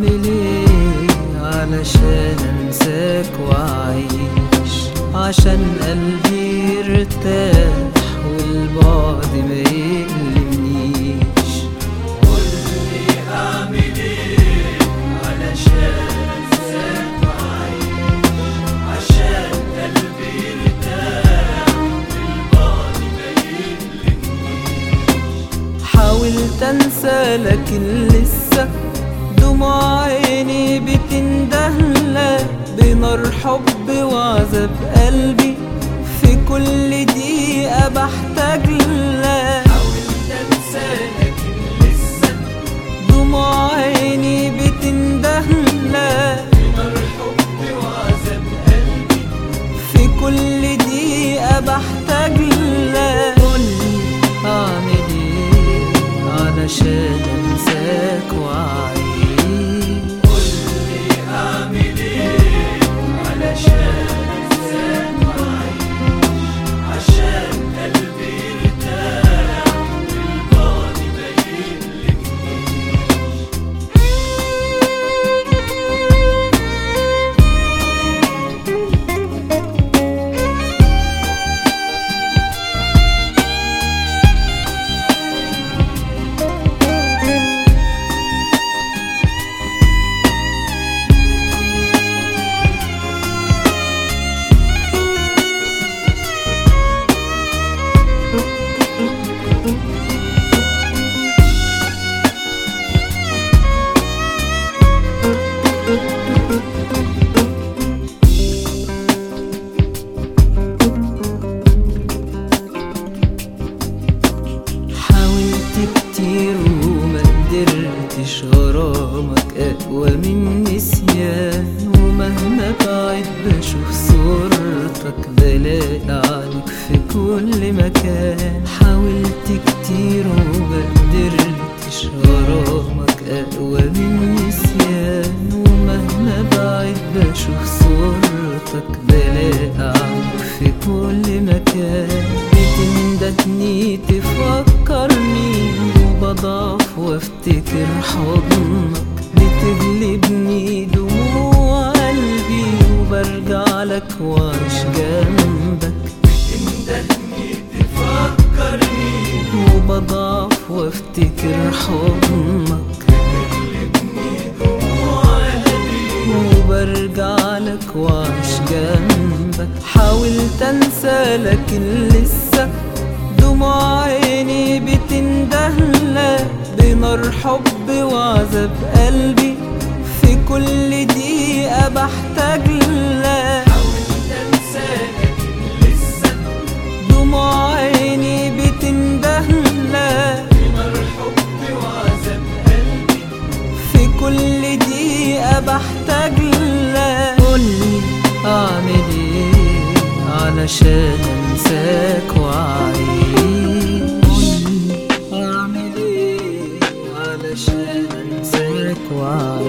أعمل إيه علشان أنساك وأعيش، عشان قلبي يرتاح والبعد ما يألمنيش. قولي أعمل إيه علشان أنساك وأعيش، عشان قلبي يرتاح والبعد ما يألمنيش. حاولت أنسى لكن لسه دموع عيني بتندهلك بنار حب وعذاب قلبي، في كل دقيقة بحتاج لك. حاولت أنسى لكن لسه دموع عيني بتندهلك بنار حب وعذاب قلبي، في كل دقيقة بحتاج لك. قولي أعمل إيه علشان أنساك وأعيش. قولي أعمل إيه علشان أنساك وأعيش، عشان قلبي يرتاح والبعد ما يألمنيش. حاولت كتير وما قدرتش، غرامك أقوى من نسيان، ومهما بعد بشوف صورتك بلاقي عليك في كل مكان. حاولت كتير وما قدرتش، غرامك أقوى من نسيان، ومهما بعد بشوف صورتك بلاقي عليك في كل مكان. بتندهني تفكرني وبضعف وافتكر حضنك، بتغلبني دموع قلبي وبرجع لك واعيش جنبك. بتندهني تفكرني وبضعف وافتكر حضنك، بتغلبني دموع قلبي وبرجع لك واعيش جنبك. حاولت انسى لكن لسه دموع عيني بتندهلك بنار حب وعذاب قلبي، في كل دقيقة بحتاج لك. حاولت أنسى لكن لسه دموع عيني بتندهلك بنار حب وعذاب قلبي، في كل دقيقة بحتاج لك. قولي أعمل إيه علشان أنساك وأعيش. قولي أعمل إيه علشان أنساك وأعيش.